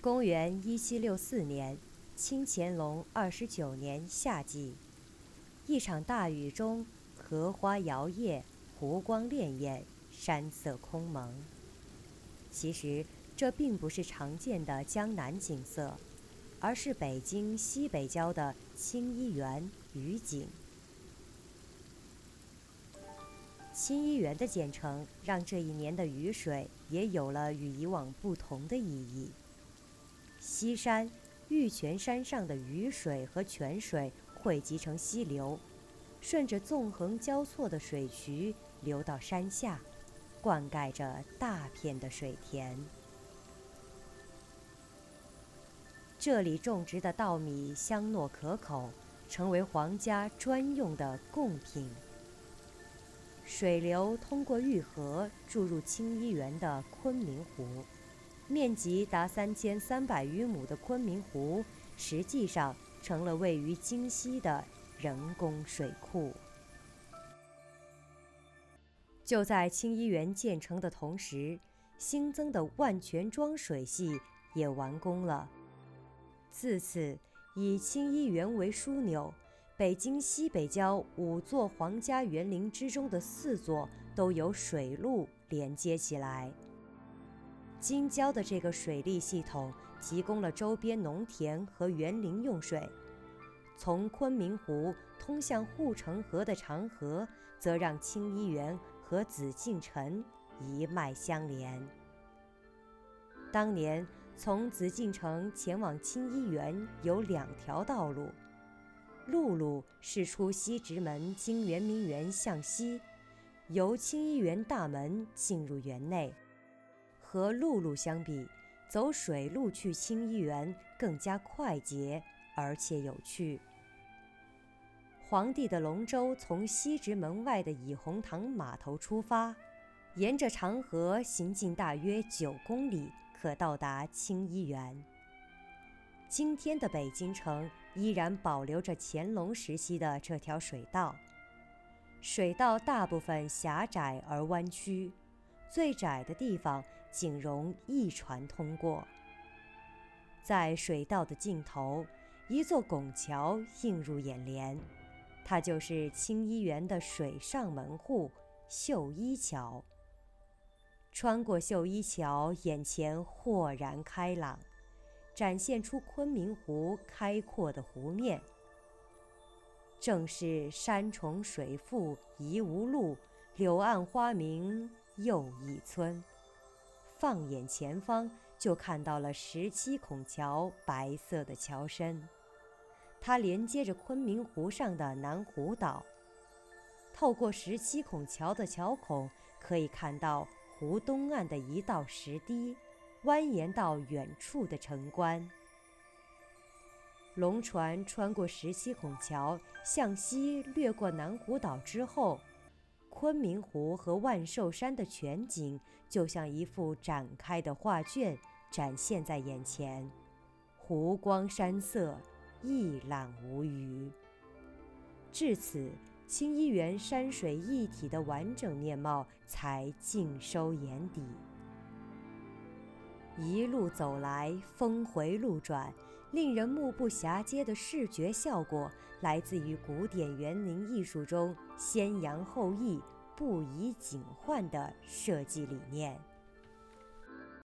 公元1764年，清乾隆29年夏季，一场大雨中，荷花摇曳，湖光潋滟，山色空蒙。其实这并不是常见的江南景色，而是北京西北郊的清漪园雨景。清漪园的建成让这一年的雨水也有了与以往不同的意义。西山玉泉山上的雨水和泉水汇集成溪流，顺着纵横交错的水渠流到山下，灌溉着大片的水田。这里种植的稻米香糯可口，成为皇家专用的贡品。水流通过御河注入清漪园的昆明湖，面积达3300余亩的昆明湖，实际上成了位于京西的人工水库。就在清漪园建成的同时，新增的万泉庄水系也完工了。自此，以清漪园为枢纽，北京西北郊5座皇家园林之中的4座都由水路连接起来。京郊的这个水利系统提供了周边农田和园林用水，从昆明湖通向护城河的长河，则让清漪园和紫禁城一脉相连。当年从紫禁城前往清漪园有2条道路，陆路是出西直门经圆明园向西，由清漪园大门进入园内。和陆路相比，走水路去清漪园更加快捷而且有趣。皇帝的龙舟从西直门外的倚红堂码头出发，沿着长河行进大约9公里，可到达清漪园。今天的北京城依然保留着乾隆时期的这条水道，水道大部分狭窄而弯曲，最窄的地方仅容1船通过。在水道的尽头，一座拱桥映入眼帘，它就是清漪园的水上门户绣衣桥。穿过绣衣桥，眼前豁然开朗，展现出昆明湖开阔的湖面。正是山重水复疑无路，柳暗花明又一村。放眼前方，就看到了17孔桥白色的桥身，它连接着昆明湖上的南湖岛。透过17孔桥的桥孔，可以看到湖东岸的一道石堤，蜿蜒到远处的城关。龙船穿过17孔桥，向西掠过南湖岛之后，昆明湖和万寿山的全景就像一幅展开的画卷展现在眼前，湖光山色，一览无余。至此，清漪园山水一体的完整面貌才尽收眼底。一路走来，峰回路转，令人目不暇接的视觉效果来自于古典园林艺术中先扬后抑、不宜景换的设计理念。